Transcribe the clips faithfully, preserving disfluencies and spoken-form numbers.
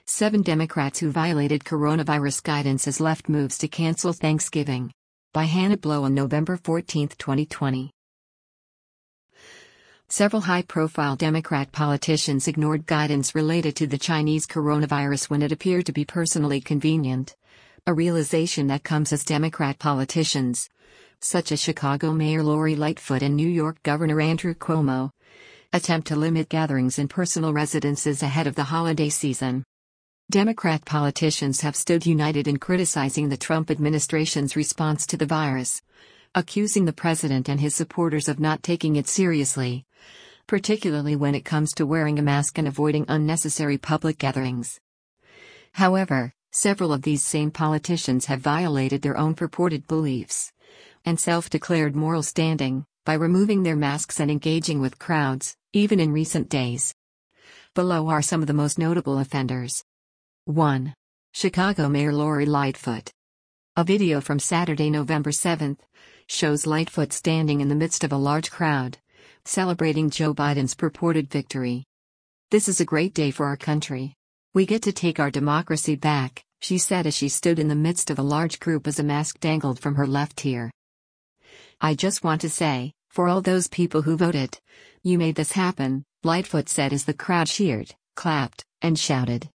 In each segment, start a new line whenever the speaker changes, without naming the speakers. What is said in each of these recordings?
Seven Democrats who violated coronavirus guidance has left moves to cancel Thanksgiving. By Hannah Blow on November fourteenth, twenty twenty. Several high-profile Democrat politicians ignored guidance related to the Chinese coronavirus when it appeared to be personally convenient. A realization that comes as Democrat politicians, such as Chicago Mayor Lori Lightfoot and New York Governor Andrew Cuomo, attempt to limit gatherings in personal residences ahead of the holiday season. Democrat politicians have stood united in criticizing the Trump administration's response to the virus, accusing the president and his supporters of not taking it seriously, particularly when it comes to wearing a mask and avoiding unnecessary public gatherings. However, several of these same politicians have violated their own purported beliefs and self-declared moral standing by removing their masks and engaging with crowds, even in recent days. Below are some of the most notable offenders. one. Chicago Mayor Lori Lightfoot. A video from Saturday, November seventh, shows Lightfoot standing in the midst of a large crowd, celebrating Joe Biden's purported victory. "This is a great day for our country. We get to take our democracy back," she said as she stood in the midst of a large group as a mask dangled from her left ear. "I just want to say, for all those people who voted, you made this happen," Lightfoot said as the crowd cheered, clapped, and shouted.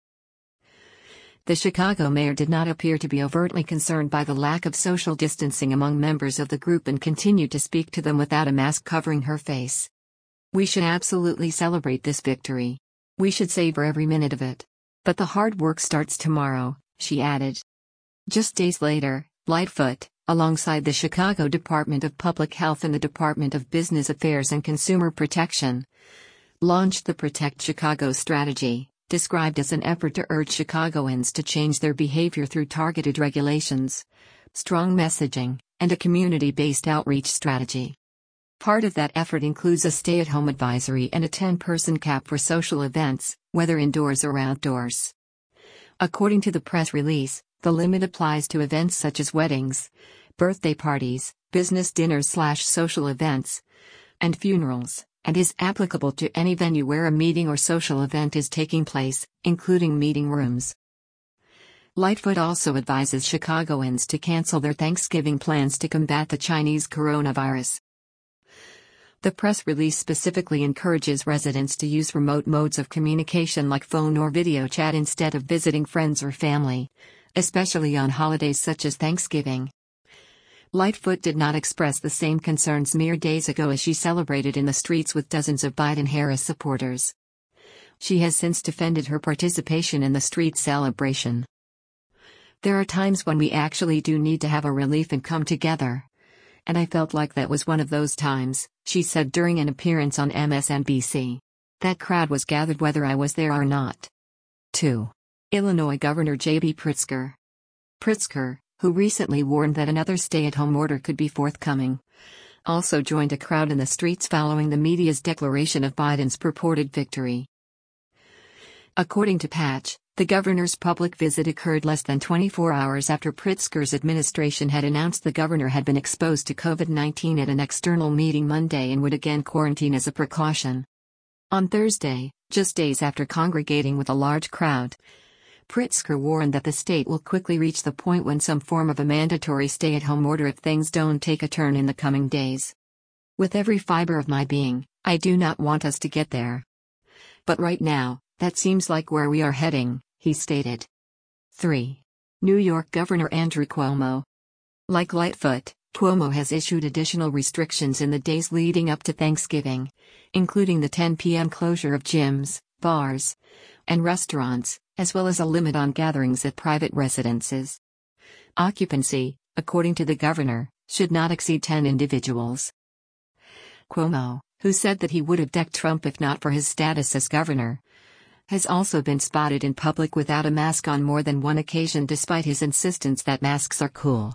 The Chicago mayor did not appear to be overtly concerned by the lack of social distancing among members of the group and continued to speak to them without a mask covering her face. "We should absolutely celebrate this victory. We should savor every minute of it. But the hard work starts tomorrow," she added. Just days later, Lightfoot, alongside the Chicago Department of Public Health and the Department of Business Affairs and Consumer Protection, launched the Protect Chicago strategy, described as an effort to urge Chicagoans to change their behavior through targeted regulations, strong messaging, and a community-based outreach strategy. Part of that effort includes a stay-at-home advisory and a ten-person cap for social events, whether indoors or outdoors. According to the press release, the limit applies to events such as weddings, birthday parties, business dinners/social events, and funerals, and is applicable to any venue where a meeting or social event is taking place, including meeting rooms. Lightfoot also advises Chicagoans to cancel their Thanksgiving plans to combat the Chinese coronavirus. The press release specifically encourages residents to use remote modes of communication like phone or video chat instead of visiting friends or family, especially on holidays such as Thanksgiving. Lightfoot did not express the same concerns mere days ago as she celebrated in the streets with dozens of Biden-Harris supporters. She has since defended her participation in the street celebration. "There are times when we actually do need to have a relief and come together. And I felt like that was one of those times," she said during an appearance on M S N B C. "That crowd was gathered whether I was there or not." two. Illinois Governor J B Pritzker. Pritzker, who recently warned that another stay-at-home order could be forthcoming, also joined a crowd in the streets following the media's declaration of Biden's purported victory. According to Patch, the governor's public visit occurred less than twenty-four hours after Pritzker's administration had announced the governor had been exposed to COVID nineteen at an external meeting Monday and would again quarantine as a precaution. On Thursday, just days after congregating with a large crowd, Pritzker warned that the state will quickly reach the point when some form of a mandatory stay-at-home order if things don't take a turn in the coming days. "With every fiber of my being, I do not want us to get there. But right now, that seems like where we are heading," he stated. three. New York Governor Andrew Cuomo. Like Lightfoot, Cuomo has issued additional restrictions in the days leading up to Thanksgiving, including the ten p m closure of gyms, bars, and restaurants, as well as a limit on gatherings at private residences. Occupancy, according to the governor, should not exceed ten individuals. Cuomo, who said that he would have decked Trump if not for his status as governor, has also been spotted in public without a mask on more than one occasion despite his insistence that masks are cool.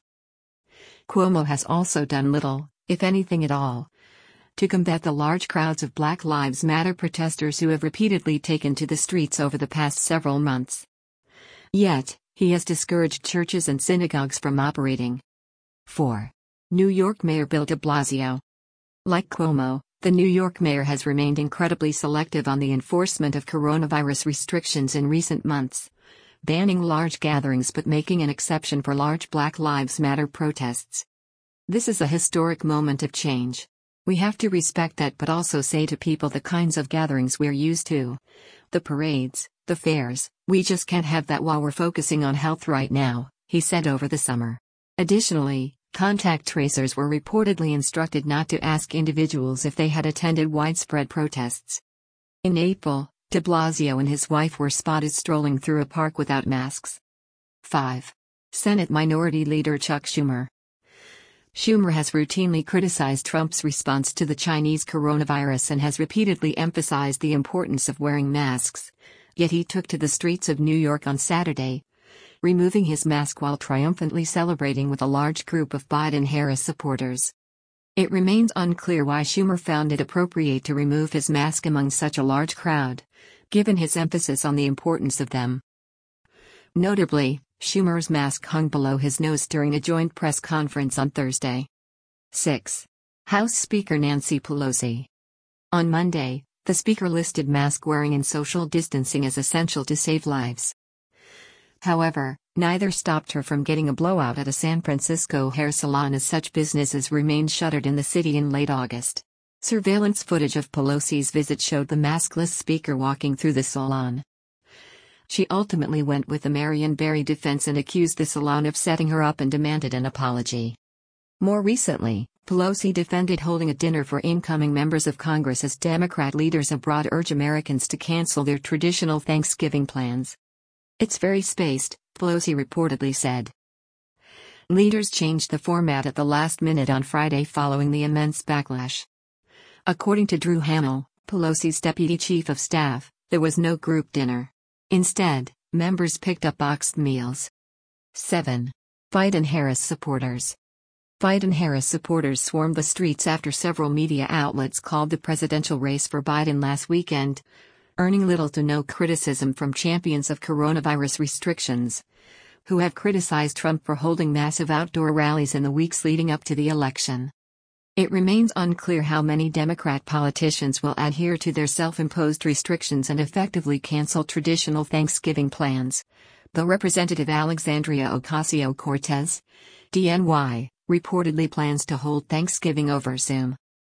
Cuomo has also done little, if anything at all, to combat the large crowds of Black Lives Matter protesters who have repeatedly taken to the streets over the past several months. Yet, he has discouraged churches and synagogues from operating. four. New York Mayor Bill de Blasio. Like Cuomo, the New York mayor has remained incredibly selective on the enforcement of coronavirus restrictions in recent months, banning large gatherings but making an exception for large Black Lives Matter protests. This is a historic moment of change. We have to respect that but also say to people the kinds of gatherings we're used to. The parades, the fairs, we just can't have that while we're focusing on health right now, he said over the summer. Additionally, contact tracers were reportedly instructed not to ask individuals if they had attended widespread protests. In April, de Blasio and his wife were spotted strolling through a park without masks. five. Senate Minority Leader Chuck Schumer. Schumer has routinely criticized Trump's response to the Chinese coronavirus and has repeatedly emphasized the importance of wearing masks. Yet he took to the streets of New York on Saturday, removing his mask while triumphantly celebrating with a large group of Biden-Harris supporters. It remains unclear why Schumer found it appropriate to remove his mask among such a large crowd, given his emphasis on the importance of them. Notably, Schumer's mask hung below his nose during a joint press conference on Thursday. six. House Speaker Nancy Pelosi. On Monday, the Speaker listed mask wearing and social distancing as essential to save lives. However, neither stopped her from getting a blowout at a San Francisco hair salon as such businesses remained shuttered in the city in late August. Surveillance footage of Pelosi's visit showed the maskless speaker walking through the salon. She ultimately went with the Marion Barry defense and accused the salon of setting her up and demanded an apology. More recently, Pelosi defended holding a dinner for incoming members of Congress as Democrat leaders abroad urge Americans to cancel their traditional Thanksgiving plans. "It's very spaced," Pelosi reportedly said. Leaders changed the format at the last minute on Friday following the immense backlash. According to Drew Hamill, Pelosi's deputy chief of staff, there was no group dinner. Instead, members picked up boxed meals. seven. Biden-Harris supporters. Biden-Harris supporters swarmed the streets after several media outlets called the presidential race for Biden last weekend, earning little to no criticism from champions of coronavirus restrictions, who have criticized Trump for holding massive outdoor rallies in the weeks leading up to the election. It remains unclear how many Democrat politicians will adhere to their self-imposed restrictions and effectively cancel traditional Thanksgiving plans, though Representative Alexandria Ocasio-Cortez, D N Y, reportedly plans to hold Thanksgiving over Zoom.